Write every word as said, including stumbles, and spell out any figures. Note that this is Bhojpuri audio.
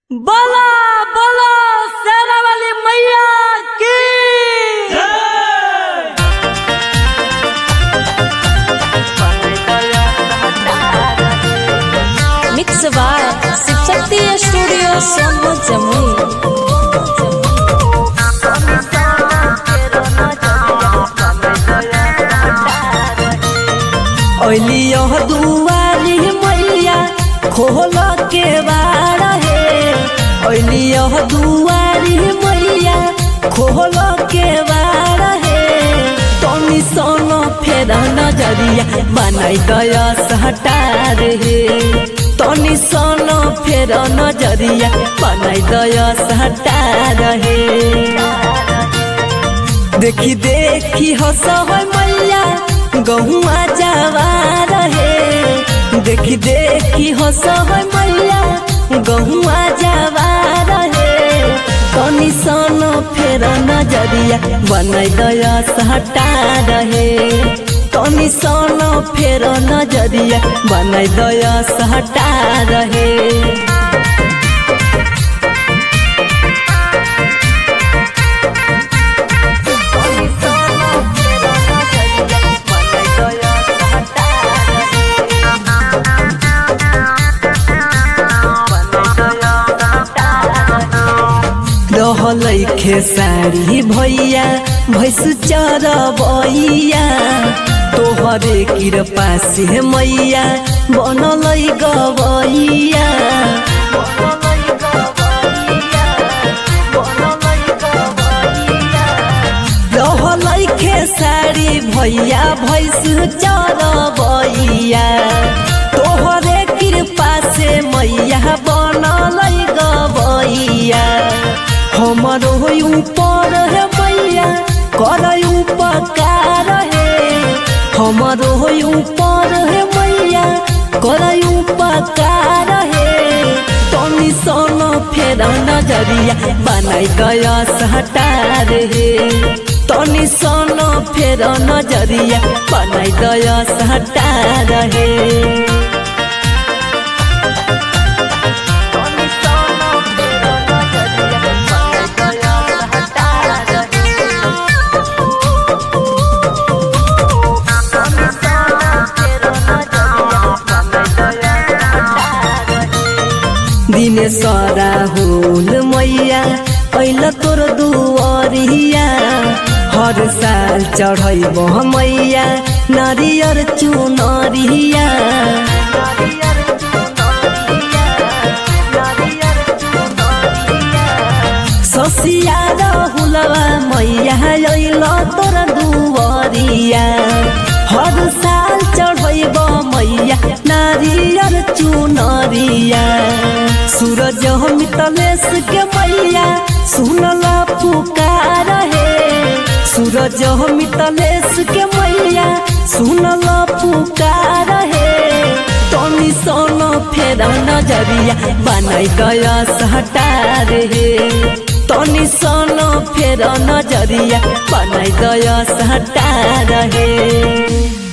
बोला बोला शेरा वाली मैया की mix by Shiv Shakti studio Sonu Jamui. ओलियो दुआरी मैया खोल के बार है। ओलियो दुआरी मैया खोल के बार है। तनी सोनो फेर नजरिया बनाई दया सटार है। तनी सोनो फेर नजरिया बनाई दया सटार है। देखी देखी हंस मैया गहुआ जवार है। देखी देखी हंस मैया गहुआ जवार है। तनी सोनो फेर नजरिया बनाई दया सटार है। तनी सोनो फेर नजरिया बनाई दया सटार है। रहलै खेसारी भैया भैंस चरबैया। तोहरे कृपा से मैया बनलै गवैया। रहलै खेसारी भैया भैंस चरबैया। तोहरे कृपा से मैया बनलै गवैया। हमारो ऊपर है मैया कर उपकार है। हमारो ऊपर है मैया कर उपकार है। तनी सोनो फेर नजरिया बनाई दया सटार है। तनी सोनो फेर नजरिया बनाई दया सटार है। दिने सरा होल मैया ऐला तोर दुआरिया। हर साल चढ़ैब मैया नारियर चुनरिया। ससिया राहुलवा मैया ऐला तोर दुआरिया। हर साल चढ़ैब मैया नारियर चुनरिया। सूरज मितलेश के मैया सुनला पुकार है। सूरज मितलेश के मैया सुनला पुकार है। तनी सोनो फेर नजरिया बनाई दया सटार है। तनी सोनो फेर नजरिया बनाई दया सटार है।